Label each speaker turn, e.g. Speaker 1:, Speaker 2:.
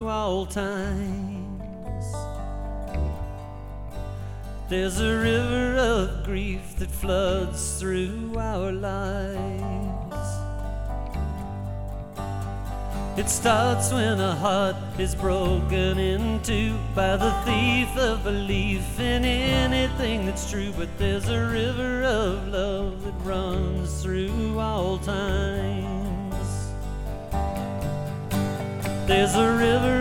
Speaker 1: all times. There's a river of grief that floods through our lives. It starts when a heart is broken into by the thief of belief in anything that's true. But there's a river of love that runs through all times. There's a river